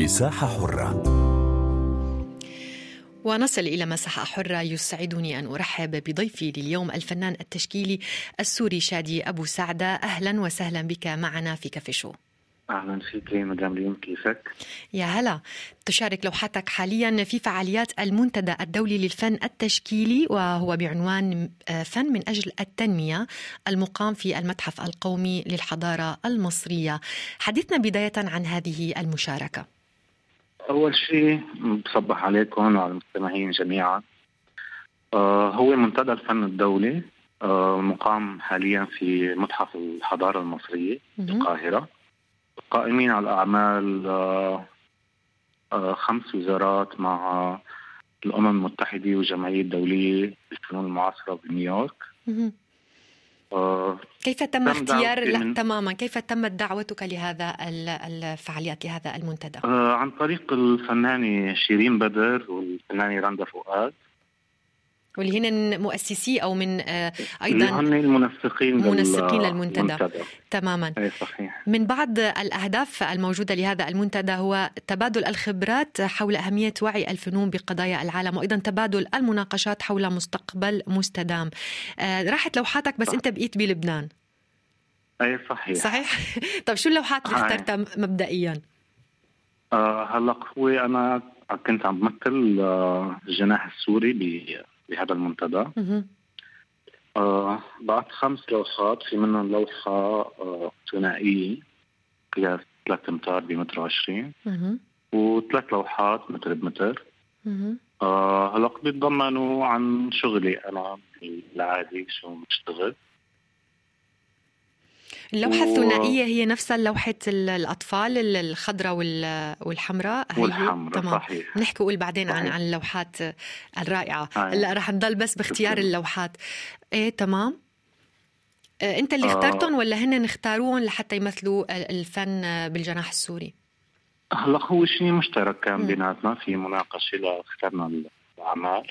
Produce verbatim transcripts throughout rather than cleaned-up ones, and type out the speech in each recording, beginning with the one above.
مساحة حرة. ونصل إلى مساحة حرة. يسعدني أن أرحب بضيفي لليوم الفنان التشكيلي السوري شادي أبو سعدة. أهلا وسهلا بك معنا في كافي شو. أهلا فيك مدام ليون، كيفك؟ يا هلا. تشارك لوحاتك حاليا في فعاليات المنتدى الدولي للفن التشكيلي، وهو بعنوان فن من أجل التنمية، المقام في المتحف القومي للحضارة المصرية. حدثنا بداية عن هذه المشاركة. أول شيء بصبح عليكم وعلى المستمعين جميعا. آه هو منتدى الفن الدولي، آه مقام حاليا في متحف الحضارة المصرية في القاهرة. قائمين على الأعمال آه آه خمس وزارات مع الأمم المتحدة والجمعية الدولية للفنون المعاصرة بنيويورك. آه كيف تم اختيار لا تماما كيف تمت دعوتك لهذا الفعاليات، لهذا المنتدى؟ آه عن طريق الفنانة شيرين بدر والفنانة رندا فؤاد، واللي هن مؤسسي او من آه ايضا اللي هن المنسقين منسقين للمنتدى. المنتدى. تماما. أي صحيح. من بعض الاهداف الموجوده لهذا المنتدى هو تبادل الخبرات حول اهميه وعي الفنون بقضايا العالم، وايضا تبادل المناقشات حول مستقبل مستدام. آه راحت لوحاتك بس صح. انت بقيت بلبنان. اي صحيح صحيح. طب شو اللوحات اللي اخترتها مبدئيا؟ آه هلا هو انا كنت عم بمثل آه الجناح السوري بهذا المنتدى. آه بعد خمس لوحات، في منهم لوحة آه ثنائية قياس ثلاثة امتار بمتر وعشرين، وثلاث لوحات متر بمتر. آه هلا بيتضمنوا عن شغلي أنا العادي، شو بشتغل. اللوحة الثنائية هي نفسها لوحة الأطفال الخضراء والحمراء والحمراء. صحيح. نحكي قول بعدين صحيح. عن عن اللوحات الرائعة. هلا رح نضل بس باختيار اللوحات. ايه تمام. اه انت اللي اخترتهم ولا هن اختاروهم لحتى يمثلوا الفن بالجناح السوري؟ هلا هو شيء مشترك كان بيناتنا، في مناقشة لاخترنا الأعمال.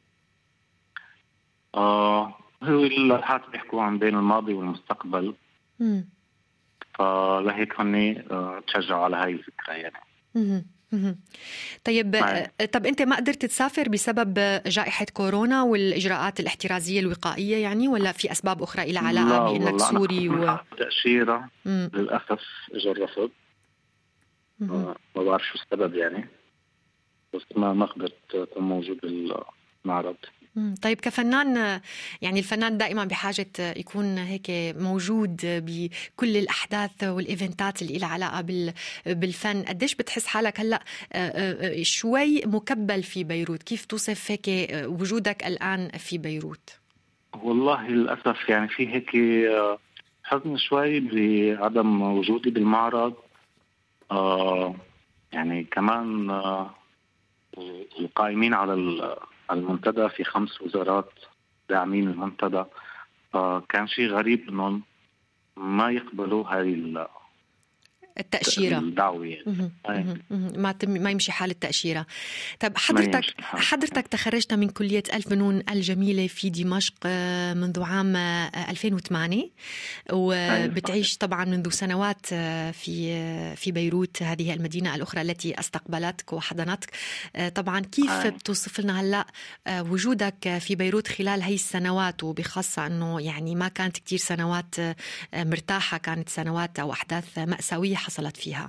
آه هو اللوحات بيحكوا عن بين الماضي والمستقبل. مم. فلهيك هني تشجعوا على هاي الفكرة يعني. مم. مم. طيب معي. طب أنت ما قدرت تسافر بسبب جائحة كورونا والإجراءات الاحترازية الوقائية يعني، ولا في أسباب أخرى إلى علاقة بأنك سوري؟ و... تأشيرة للأسف إجا الرفض. آه ما بعرف شو السبب يعني، بس ما ما قدرت أكون موجود بالمعرض. طيب كفنان، يعني الفنان دائما بحاجة يكون هيك موجود بكل الأحداث والإيفنتات اللي لها علاقة بالفن. قديش بتحس حالك هلأ شوي مكبل في بيروت؟ كيف توصف هيك وجودك الآن في بيروت؟ والله للأسف يعني في هيك حزن شوي بعدم وجودي بالمعرض. آه يعني كمان آه القائمين على المنتدى في خمس وزارات داعمين المنتدى، فكان شيء غريب انهم ما يقبلوا هاي التأشيرة الدعوة يعني. ما ما يمشي حال التأشيرة. طب حضرتك حضرتك تخرجت من كلية الفنون الجميلة في دمشق منذ عام ألفين وثمانية، وبتعيش طبعا منذ سنوات في في بيروت، هذه المدينة الأخرى التي استقبلتك وحضنتك. طبعا كيف أي. بتوصف لنا هلا وجودك في بيروت خلال هاي السنوات، وبخاصة أنه يعني ما كانت كتير سنوات مرتاحة، كانت سنوات أو أحداث مأساوية حصلت فيها؟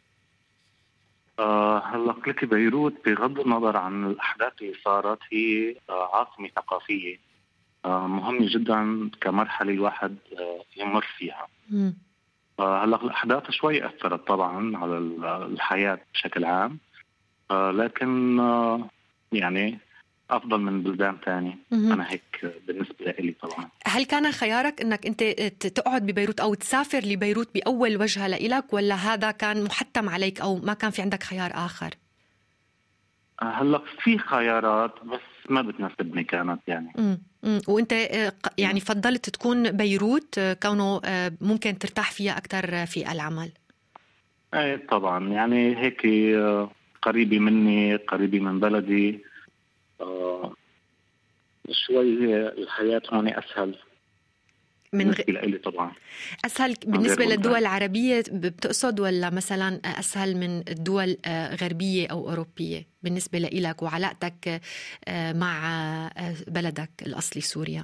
آه هلا لك بيروت بغض النظر عن الأحداث اللي صارت هي آه عاصمة ثقافية آه مهمة جدا كمرحلة الواحد آه يمر فيها. آه هلا الأحداث شوي أثرت طبعا على الحياة بشكل عام، آه لكن آه يعني أفضل من بلدان تاني. أنا هيك بالنسبة لي طبعا. هل كان خيارك أنك أنت تقعد ببيروت أو تسافر لبيروت بأول وجهة لإلك، ولا هذا كان محتم عليك أو ما كان في عندك خيار آخر؟ هلا في خيارات بس ما بتناسبني كانت يعني. مم. مم. وأنت يعني فضلت تكون بيروت كونه ممكن ترتاح فيها أكثر في العمل؟ أي طبعا، يعني هيك قريبة مني، قريبة من بلدي. آه شوي الحياة هون أسهل. بالنسبة لي طبعا أسهل بالنسبة للدول العربية بتقصد، ولا مثلا أسهل من الدول غربية أو أوروبية بالنسبة لإلك وعلاقتك مع بلدك الأصلي سوريا؟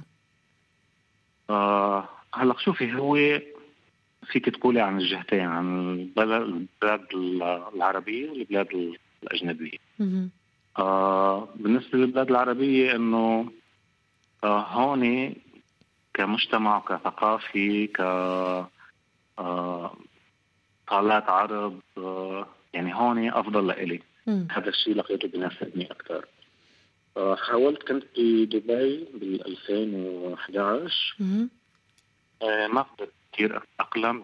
آه هلأ شوفي، هو فيك تقولي عن الجهتين، عن البلاد العربية والبلاد الأجنبية. آه بالنسبة للبلاد العربية إنه آه هون كمجتمع كثقافي ك آه طالات عرب، آه يعني هون أفضل لإلي. هذا الشيء لقيته بيناسبني أكثر. آه حاولت كنت بدبي بال ألفين وإحدى عشر، آه ما قدرت كثير أقلم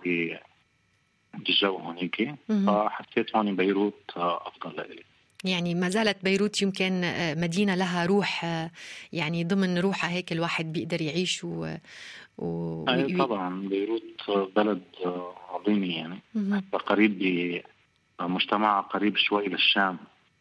بالجو هونيك، فحسيت هون بيروت آه أفضل لإلي. يعني ما زالت بيروت يمكن مدينة لها روح، يعني ضمن روحها هيك الواحد بيقدر يعيش و... و... أي طبعا بيروت بلد عظيم، يعني قريب بمجتمع قريب شوي للشام.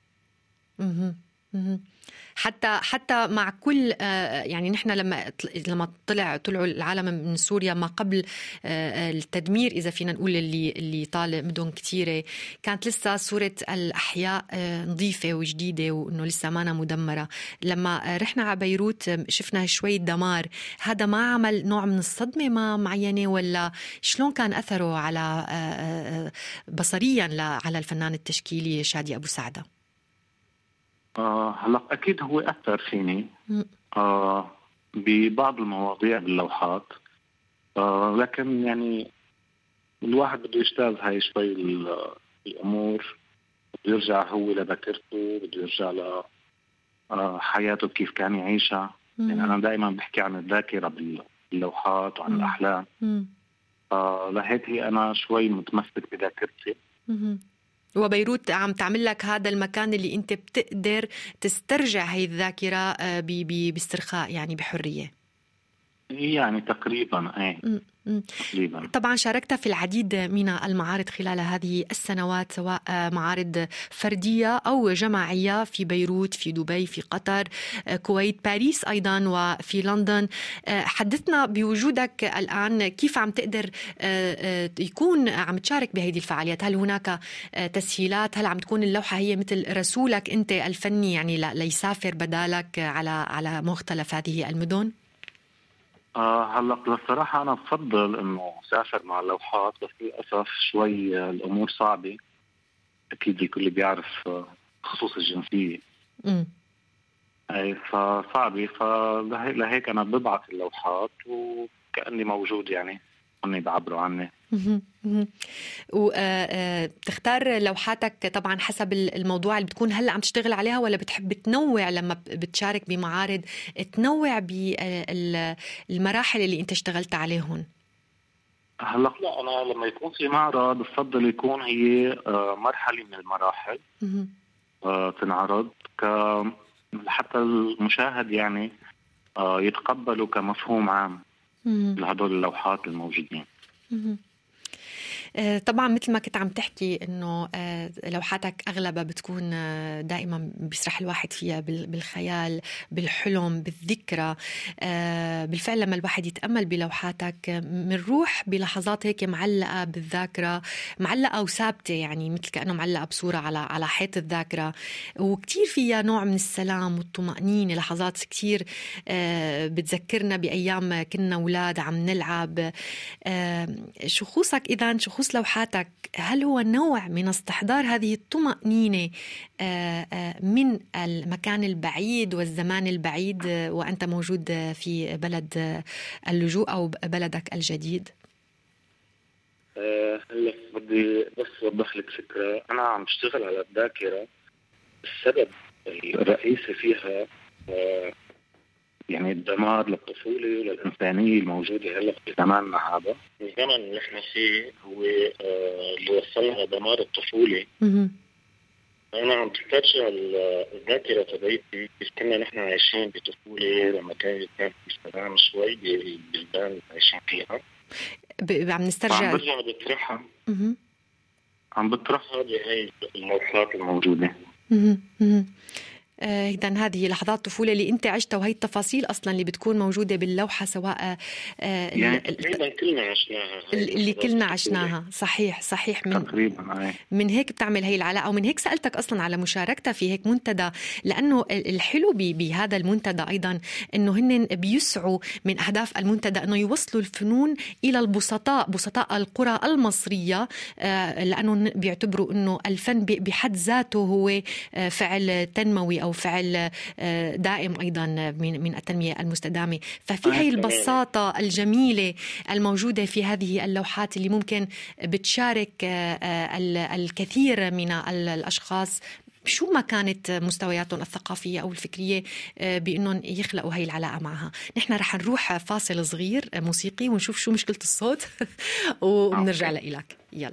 مه. مه. حتى حتى مع كل يعني نحن لما لما طلع طلعوا العالم من سوريا ما قبل التدمير، اذا فينا نقول اللي اللي طال مدن كثيره، كانت لسه صوره الاحياء نظيفه وجديده وانه لسه ما مدمره. لما رحنا على بيروت شفنا شويه دمار، هذا ما عمل نوع من الصدمه ما معينه، ولا شلون كان اثره على بصريا على الفنان التشكيلي شادي ابو سعده؟ آه هلا أكيد هو أثر فيني آه ببعض المواضيع باللوحات، آه لكن يعني الواحد بده يجتاز هاي شوي الأمور، بده يرجع هو لذاكرته، بده يرجع لحياته كيف كان يعيشها. يعني أنا دائما بحكي عن الذاكرة باللوحات وعن الأحلام، آه لهيك أنا شوي متمسك بذاكرتي. وبيروت عم تعمل لك هذا المكان اللي انت بتقدر تسترجع هاي الذاكرة باسترخاء، يعني بحرية. يعني تقريبا ايه تقريبا. طبعا شاركت في العديد من المعارض خلال هذه السنوات، سواء معارض فردية أو جماعية في بيروت، في دبي، في قطر، كويت، باريس أيضا، وفي لندن. حدثنا بوجودك الآن كيف عم تقدر يكون عم تشارك بهذه الفعاليات؟ هل هناك تسهيلات؟ هل عم تكون اللوحة هي مثل رسولك أنت الفني، يعني ليسافر بدالك على على مختلف هذه المدن؟ آه هلا بصراحة أنا بفضل إنه سافر مع اللوحات، بس للأسف شوي الأمور صعبة. أكيد الكل بيعرف خصوص الجنسية. امم أي فصعبة، فلهيك أنا ببعث اللوحات وكأني موجود، يعني هن بيعبروا عني. وبتختار لوحاتك طبعا حسب الموضوع اللي بتكون هلا عم تشتغل عليها، ولا بتحب تنوع لما بتشارك بمعارض، تنوع بالمراحل اللي انت اشتغلت عليهم؟ هلا لا، انا لما يكون في معرض بفضل يكون هي مرحله من المراحل تنعرض ك حتى المشاهد يعني يتقبلوا كمفهوم عام لهدول اللوحات الموجودين. طبعا مثل ما كنت عم تحكي انه لوحاتك اغلبها بتكون دائما بيسرح الواحد فيها بالخيال، بالحلم، بالذكرى. بالفعل لما الواحد يتامل بلوحاتك بنروح بلحظات هيك معلقه بالذاكره، معلقه وثابته، يعني مثل كانه معلقه بصوره على على حيط الذاكره، وكتير فيها نوع من السلام والطمانينه، لحظات كتير بتذكرنا بايام كنا اولاد عم نلعب. شخوصك اذا شخوص لوحاتك هل هو نوع من استحضار هذه الطمأنينة من المكان البعيد والزمان البعيد وأنت موجود في بلد اللجوء أو بلدك الجديد؟ هلا بدي بس أوضح لك فكرة. أنا عم بشتغل على الذاكرة، السبب الرئيسي فيها يعني الدمار للطفولة وللإنسانية الموجودة هلا في زماننا هذا. الزمن اللي احنا فيه هو آه اللي وصلنا لدمار الطفولة. أنا عم تسترجع الذاكرة تبعيتي كيف كنا نحن عايشين بطفولة، لما كان كان في سلام شوي بالبلدان اللي عايشين فيها. عم نسترجع عم برجع بطرحها عم بطرحها بهاي اللوحات الموجودة. إذا هذه لحظات الطفولة اللي أنت عشتها، وهي التفاصيل أصلا اللي بتكون موجودة باللوحة، سواء يعني تقريبا كلنا عشناها، اللي كلنا عشناها. صحيح صحيح. من تقريبا من هيك بتعمل هي العلاقة، ومن هيك سألتك أصلا على مشاركتها في هيك منتدى، لأنه الحلو بهذا المنتدى أيضا أنه هن بيسعوا من أهداف المنتدى أنه يوصلوا الفنون إلى البسطاء، بسطاء القرى المصرية، لأنه بيعتبروا أنه الفن بحد ذاته هو فعل تنموي أو فعل دائم أيضا من من التنمية المستدامة. ففي هي البساطة الجميلة الموجودة في هذه اللوحات اللي ممكن بتشارك الكثير من الأشخاص شو ما كانت مستوياتهم الثقافية أو الفكرية بأنهم يخلقوا هاي العلاقة معها. نحن رح نروح فاصل صغير موسيقي ونشوف شو مشكلة الصوت ونرجع لإلك. يلا.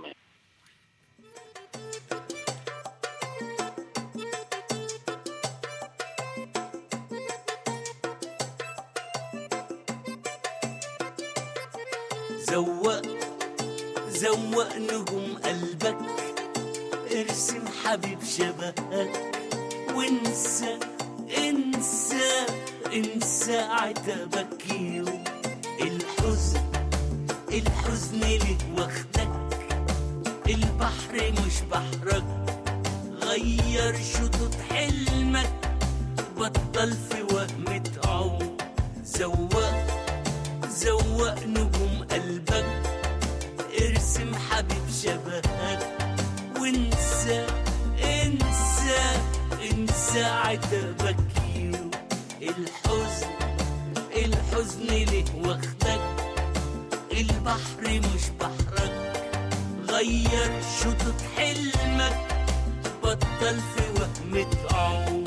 زوق زوق نجوم قلبك، ارسم حبيب شبهك، وانسى انسى انسى عتابك يوم الحزن الحزن ليه واخدك، البحر مش بحرك، غير شطوط حلمك، بطل في وهمة عوم. زوق زوق نجوم قلبك، ارسم حبيب شبهك، وانسى انسى انسى عتابك يوم الحزن الحزن ليه واخدك، البحر مش بحرك، غير شطوط حلمك، بطل في وهمة عوم.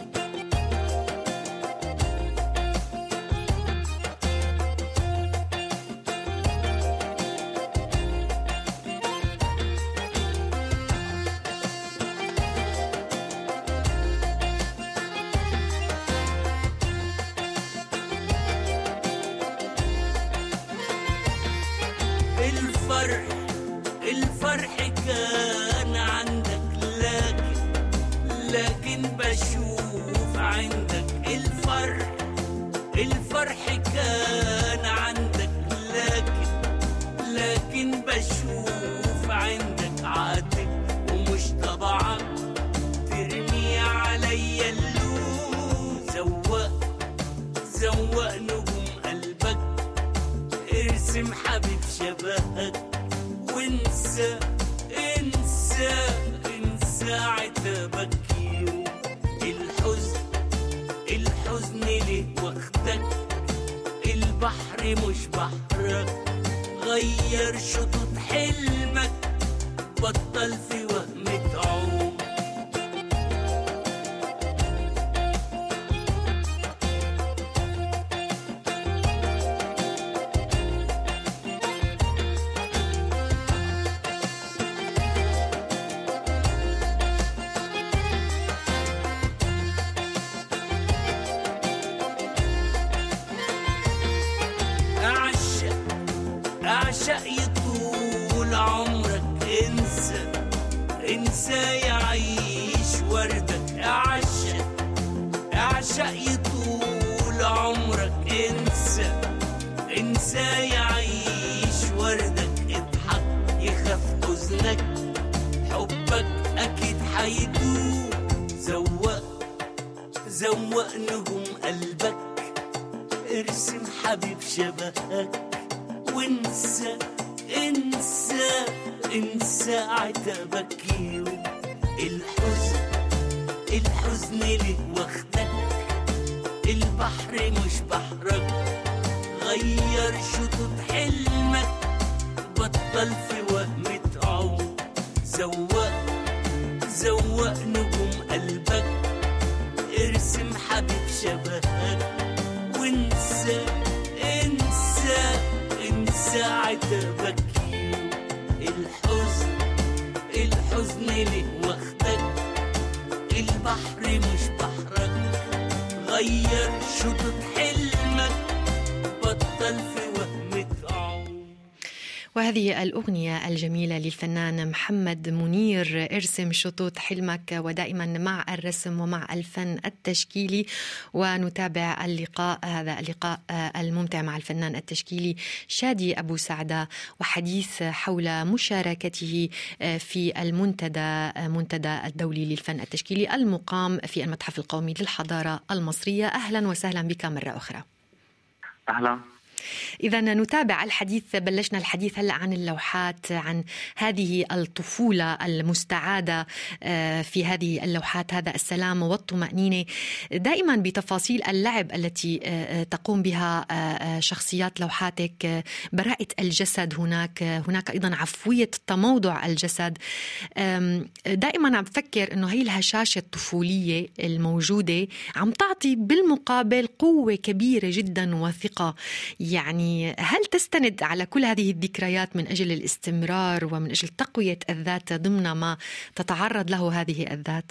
الفرح الفرح كان عندك، لكن لكن بشوف عندك الفرح الفرح كان عندك، لكن لكن بشوف عندك عاتق ومش طبعك، ترمي عليا اللوم. زوق زوق نجوم قلبك، ارسم حبيب شبهك، وانسى انسى انسى عتابك يوم الحزن الحزن ليه واخدك، البحر مش بحرك، غير شطوط حلمك، بطل في وهمة عوم. أعشق يطول عمرك، انسى انسى يعيش وردك. أعشق أعشق يطول عمرك، انسى انسى يعيش وردك. اضحك يخاف حزنك، حبك أكيد حيدوم. زوق زوق نجوم قلبك، ارسم حبيب شبهك، وانسى انسى انسى عتابك يوم الحزن الحزن ليه واخدك، البحر مش بحرك، غير شطوط حلمك، بطل في وهمة عوم. زوق زوق نجوم قلبك، ارسم حبيب شبهك، وانسى انسى انسى عتابك يوم الحزن الحزن ليه واخدك، البحر مش بحرك، غير شطوط حلمك، بطل في وهمة عوم. وهذه الأغنية الجميلة للفنان محمد منير، ارسم شطوط حلمك، ودائما مع الرسم ومع الفن التشكيلي. ونتابع اللقاء هذا اللقاء الممتع مع الفنان التشكيلي شادي أبو سعدة، وحديث حول مشاركته في المنتدى منتدى الدولي للفن التشكيلي المقام في المتحف القومي للحضارة المصرية. أهلا وسهلا بك مرة أخرى. أهلا. إذا نتابع الحديث، بلشنا الحديث هلأ عن اللوحات، عن هذه الطفولة المستعادة في هذه اللوحات، هذا السلام والطمأنينة دائما بتفاصيل اللعب التي تقوم بها شخصيات لوحاتك، براءة الجسد، هناك هناك أيضا عفوية تموضع الجسد. دائما عم بفكر أنه هي الهشاشة الطفولية الموجودة عم تعطي بالمقابل قوة كبيرة جدا وثقة. يعني هل تستند على كل هذه الذكريات من أجل الاستمرار ومن أجل تقوية الذات ضمن ما تتعرض له هذه الذات؟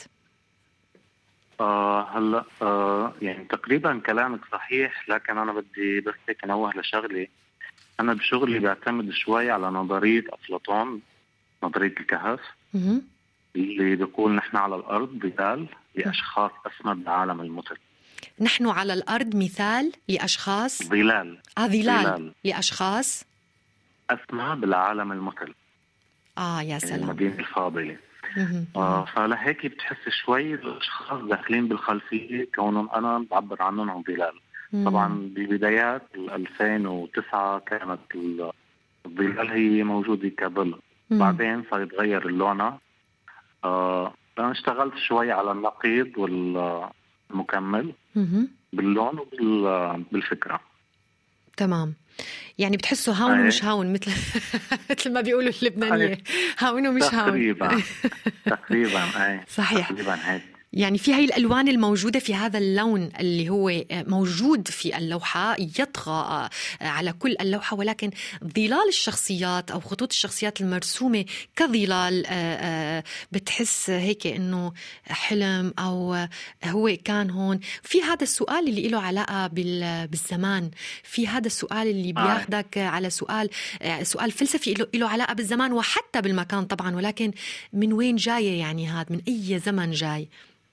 آه هلا آه يعني تقريبا كلامك صحيح، لكن أنا بدي بس هيك أنوه لشغلي. أنا بشغلي بعتمد شوي على نظرية أفلاطون، نظرية الكهف، اللي بيقول نحن على الأرض مثال لأشخاص أسمى بالعالم المثل. نحن على الأرض مثال لأشخاص ظلال آه ظلال, ظلال. لأشخاص أسمى بالعالم المثل. آه يا سلام. المدينة الفاضلة. آه فلهيك بتحس شوي الأشخاص داخلين بالخلفية كونهم أنا بعبر عنهم عن ظلال. مم. طبعا ببدايات ألفين وتسعة كانت الظلال هي موجودة كظل، بعدين صار يتغير اللون. آه أنا اشتغلت شوي على النقيض والمكمل باللون وبالفكرة. تمام. يعني بتحسوا هاون ومش هاون، مثل مثل ما بيقولوا اللبنانية، هاون ومش هاون. تقريبا تقريبا اي صحيح. تقريبا هيك. يعني في هاي الألوان الموجودة في هذا اللون اللي هو موجود في اللوحة يطغى على كل اللوحة، ولكن ظلال الشخصيات أو خطوط الشخصيات المرسومة كظلال بتحس هيك إنه حلم أو هو كان هون. في هذا السؤال اللي له علاقة بالزمان، في هذا السؤال اللي بياخدك على سؤال سؤال فلسفي له علاقة بالزمان وحتى بالمكان طبعا، ولكن من وين جاية؟ يعني هذا من أي زمن جاي؟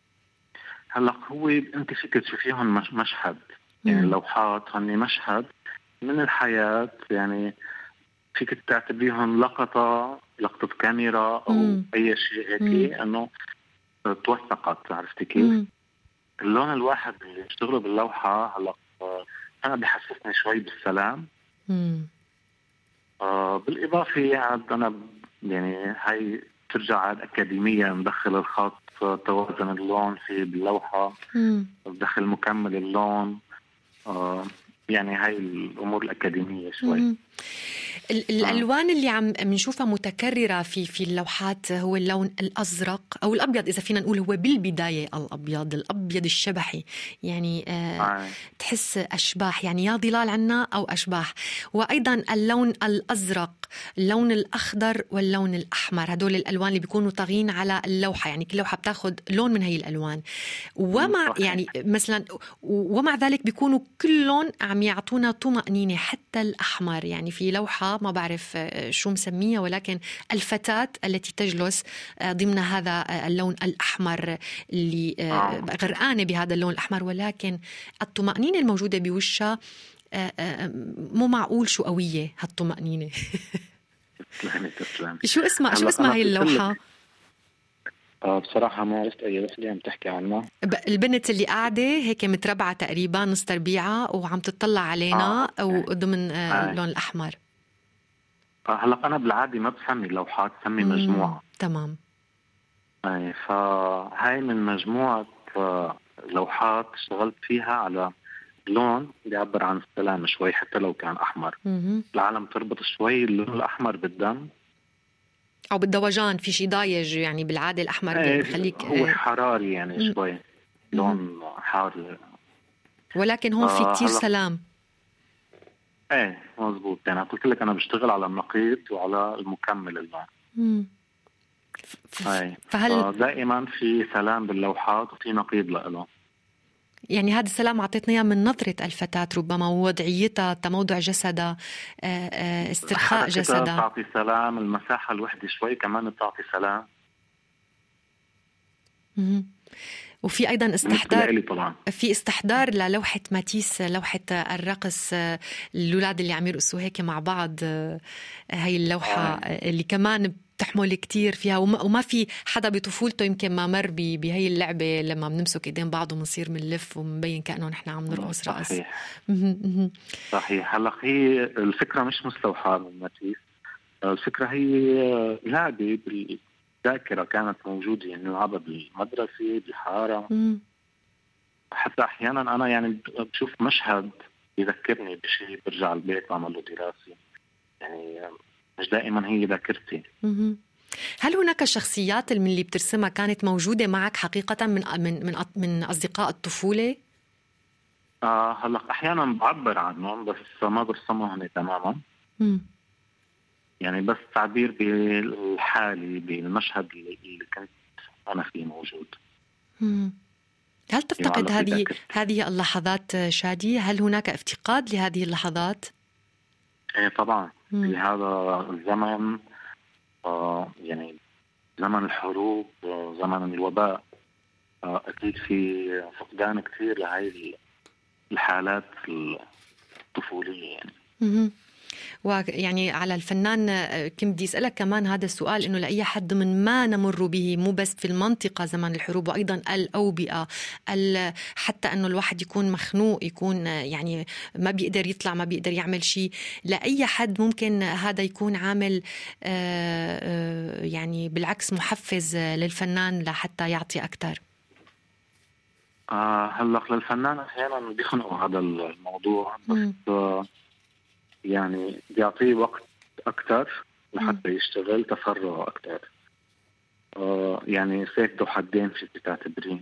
هلا هو انت فيك تشوفيهم مش مشهد، يعني اللوحات هن مشهد من الحياة، يعني فيك تعتبريهم لقطة لقطة كاميرا او مم. اي شيء هيك انه توثقت. عرفتي كيف؟ مم. اللون الواحد اللي بيشتغلوا باللوحة هلا انا بحسسني شوي بالسلام. مم. آه بالاضافة يعني انا يعني هاي ترجع عاد اكاديمية، ندخل الخط، توازن اللون في باللوحة، دخل مكمل اللون، آه يعني هاي الأمور الأكاديمية شوي. مم. الألوان اللي عم بنشوفها متكررة في في اللوحات هو اللون الأزرق أو الأبيض، إذا فينا نقول هو بالبداية الأبيض الأبيض الشبحي، يعني آه آه. تحس أشباح، يعني يا ظلال عنا أو أشباح. وأيضا اللون الأزرق، اللون الأخضر واللون الأحمر، هدول الألوان اللي بيكونوا طاغين على اللوحة، يعني كل لوحة بتاخد لون من هي الألوان. ومع يعني مثلا ومع ذلك بيكونوا كل لون عم يعطونا طمأنينة، حتى الأحمر. يعني في لوحة ما بعرف شو مسميها، ولكن الفتاة التي تجلس ضمن هذا اللون الأحمر اللي غرقانة بهذا اللون الأحمر، ولكن الطمأنينة الموجودة بوشها مو معقول شو قوية هالطمأنينة. تسلمي تسلمي. شو اسمها شو اسمها هاي اللوحة؟ آه بصراحة ما عرفت أي وحدة عم تحكي عنها. البنت اللي قاعدة هيك متربعة تقريبا نص تربيعة وعم تطلع علينا آه. وضمن آه. اللون الأحمر. آه هلا أنا بالعادة ما بسمي لوحات، بسمي مجموعة. تمام. أي فهاي من مجموعة لوحات اشتغلت فيها على لون بيعبر عن السلام شوي، حتى لو كان أحمر. مم. العالم تربط شوي اللون الأحمر بالدم أو بالدوجان، في شيء ضايج يعني بالعادة الأحمر بيخليك هو حراري يعني مم. شوي لون حار، ولكن هون في كتير آه سلام. ايه مزبوط. يعني قلت لك أنا بشتغل على النقيض وعلى المكمل اللون. مم. ف... فهل دائما في سلام باللوحات وفي نقيض له. يعني هذا السلام أعطيتنا إياه من نظرة الفتاة ربما، ووضعيتها، تموضع جسدها، استرخاء جسدها. تعطي سلام، المساحة الوحدة شوي كمان بتعطي سلام. مم. وفي أيضا استحضار، طبعا في استحضار للوحة ماتيس، لوحة الرقص الأولاد اللي عم يرقصوا هيك مع بعض. هاي اللوحة آه. اللي كمان بتحمل كتير فيها، وما في حدا بطفولته يمكن ما مر بهي اللعبة لما بنمسك ايدين بعض ومنصير منلف ومنبين كأنه نحن عم نرقص رقص. صحيح صحيح. هلا هي الفكرة مش مستوحاة من ماتيس، الفكرة هي لعبة بالذاكرة كانت موجودة، يعني نلعبها بالمدرسة بالحارة. مم. حتى أحيانا أنا يعني بشوف مشهد يذكرني بشيء برجع البيت بعمل له دراسة، يعني مش دائما هي ذاكرتي. هل هناك شخصيات من اللي بترسمها كانت موجودة معك حقيقة من من من من أصدقاء الطفولة؟ آه هلا أحيانا بعبر عنهم بس ما برسمهم تماما. مم. يعني بس تعبير بالحالي بالمشهد اللي كنت أنا فيه موجود. مم. هل تفتقد يعني هذه هذه اللحظات شادي؟ هل هناك افتقاد لهذه اللحظات؟ ايه طبعا. في هذا الزمن آه يعني زمن الحروب، آه زمن الوباء، آه اكيد في فقدان كثير لهذه الحالات الطفوليه يعني. مم. ويعني على الفنان كنت بدي أسألك كمان هذا السؤال، إنه لأي حد من ما نمر به، مو بس في المنطقة زمن الحروب، وأيضا الأوبئة، حتى أنه الواحد يكون مخنوق، يكون يعني ما بيقدر يطلع، ما بيقدر يعمل شيء، لأي حد ممكن هذا يكون عامل يعني بالعكس محفز للفنان لحتى يعطي أكثر. آه هلا للفنان أحيانا بيخنقوا هذا الموضوع، بس آه يعني بيعطيه وقت أكتر لحتى يشتغل تفرغ أكتر. آه يعني سيف ذو حدين في تعتبرين.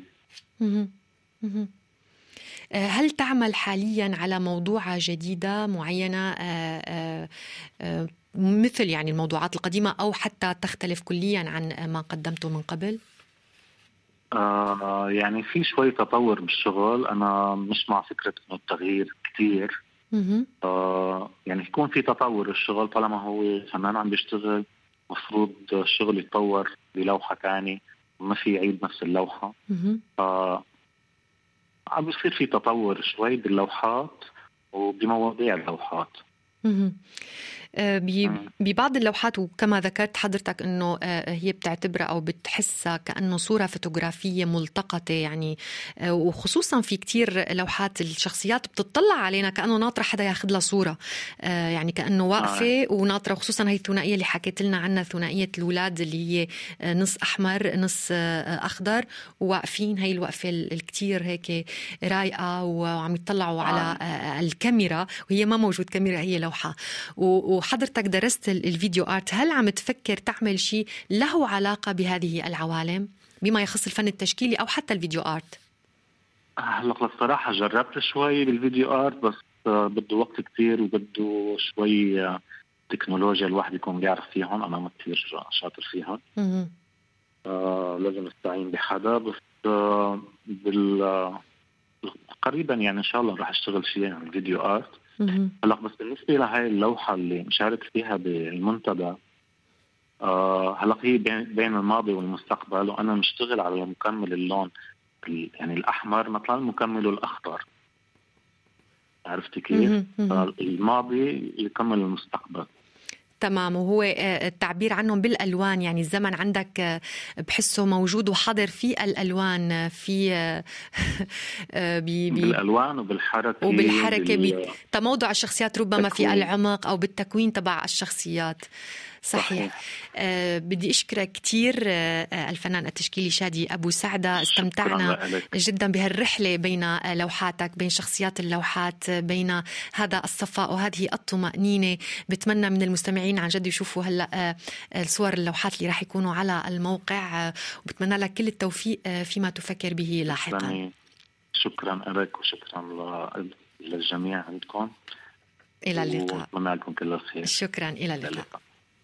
هل تعمل حاليا على موضوعة جديدة معينة آآ آآ مثل يعني الموضوعات القديمة، أو حتى تختلف كليا عن ما قدمته من قبل؟ آه يعني في شوي تطور بالشغل، أنا مش مع فكرة إنه التغيير كتير. آه يعني يكون في تطور الشغل، طالما هو فنان عم بيشتغل مفروض الشغل يتطور بلوحة تاني، ما في يعيد نفس اللوحة. آه عم بيصير في تطور شوي باللوحات وبمواضيع اللوحات. ببعض اللوحات، وكما ذكرت حضرتك أنه هي بتعتبرها أو بتحسها كأنه صورة فوتوغرافية ملتقطة، يعني وخصوصا في كتير لوحات الشخصيات بتطلع علينا كأنه ناطرة حدا ياخد لها صورة، يعني كأنه واقفة آه. وناطرة، خصوصا هي الثنائية اللي حكيت لنا عنها، ثنائية الأولاد اللي هي نص أحمر نص أخضر، وواقفين هي الوقفة الكتير هيك رايقة وعم يطلعوا آه. على الكاميرا، وهي ما موجود كاميرا، هي لوحة. وحضرتك درست الفيديو آرت، هل عم تفكر تعمل شيء له علاقة بهذه العوالم بما يخص الفن التشكيلي أو حتى الفيديو آرت؟ هلا الصراحة جربت شوي بالفيديو آرت، بس بده وقت كتير وبده شوي تكنولوجيا الواحد يكون بيعرف فيهم، أنا ما كتير شاطر فيها. آه لازم استعين بحدا، بس آه بال قريبا يعني إن شاء الله رح أشتغل شيء عن الفيديو آرت. هلا بس بالنسبة لهاي اللوحة اللي مشارك فيها بالمنتدى، آه هلا هي بين الماضي والمستقبل، وأنا مشتغل على مكمل اللون يعني الأحمر مثلا مكمله الأخضر، عرفتي كيف؟ الماضي يكمل المستقبل. تمام. وهو التعبير عنهم بالألوان، يعني الزمن عندك بحسه موجود وحاضر في الألوان، في بي بي بالألوان وبالحركة وبالحركة بال... بتموضع الشخصيات ربما في العمق أو بالتكوين تبع الشخصيات. صحيح, صحيح. آه بدي أشكرك كتير آه الفنان التشكيلي شادي أبو سعدة، استمتعنا جدا بهالرحلة بين لوحاتك، بين شخصيات اللوحات، بين هذا الصفاء وهذه الطمأنينة. بتمنى من المستمعين عن جد يشوفوا هلأ آه الصور اللوحات اللي راح يكونوا على الموقع، آه وبتمنى لك كل التوفيق آه فيما تفكر به لاحقا. شكرا لك وشكرا للجميع عندكم، إلى اللقاء. وأتمنى لكم كل الخير. شكرا، إلى اللقاء.